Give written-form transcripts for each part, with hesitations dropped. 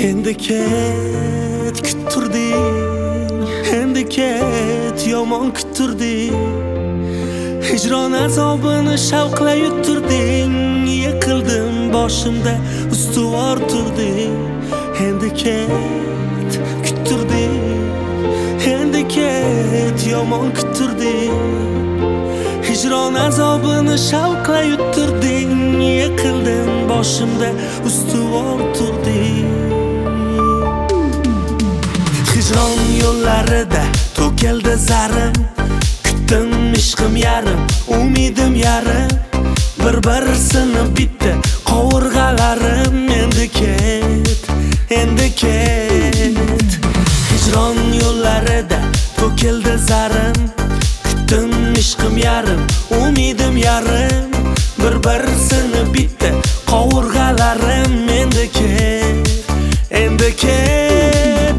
Endi ket kuttirding, endi ket yomon kuttirding. Hijron azobini shavqla yuttirding. Yiqildim boshimda ustuvor turding. Endi ket kuttirding, endi ket yomon kuttirding. Hijron azobini shavqla yuttirding. Yiqildim boshimda ustuvor turding. Hijron yo'llarida to'kildi zarim. Kutdim ishqim yarim, umidim yarim. Bir-birsini bitdi qovurg'alarim. Endi ket, endi ket. Hijron yo'llarida to'kildi zarim. Kutdim ishqim yarim, umidim yarim. Bir-birsini bitdi qovurg'alarim. Endi ket, endi ket.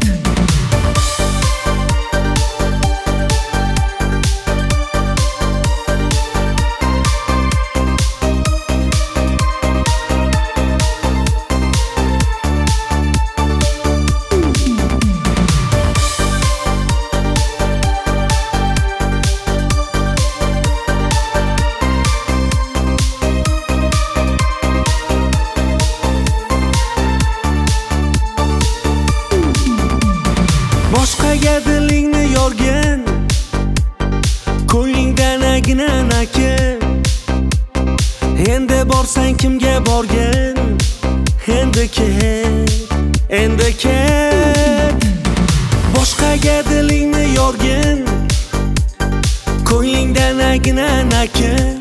Boshqaga dilingni yorgan, ko'nglingdan agnan akan. Endi borsang kimga borgan? Endi ket, endi ket. Boshqaga dilingni yorgan, ko'nglingdan agnan akan.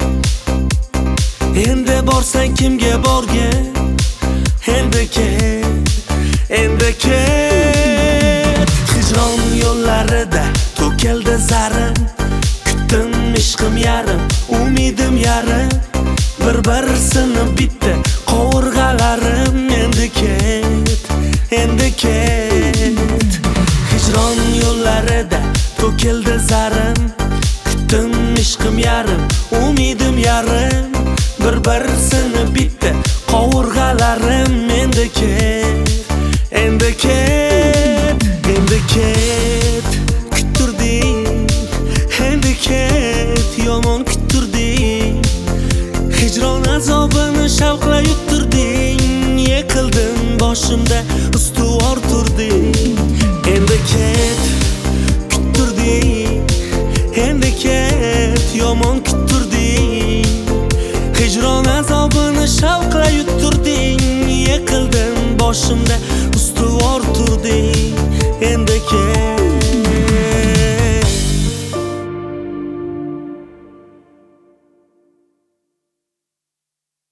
Endi borsang kimga borgan? Endi ket, endi ket. Hijron yo'llarida to'kildi zarim. Kutdim ishqim yarim, umidim yarim. Bir-birsini bitdi qovurg'alarim. Endi ket, endi ket. Hijron yo'llarida to'kildi zarim. Kutdim ishqim yarim, umidim yarim. Bir-birsini bitdi qovurg'alarim. Endi ket, endi ket. Endi ket kuttirding, endi ket yomon kuttirding. Hijron azobini shavqla yuttirding. Yiqildim boshimda ustuvor turding. Endi ket kuttirding, endi ket yomon kuttirding. Hijron azobini shavqla yuttirding. Yiqildim boshimda ustuvor turding. Endi ket.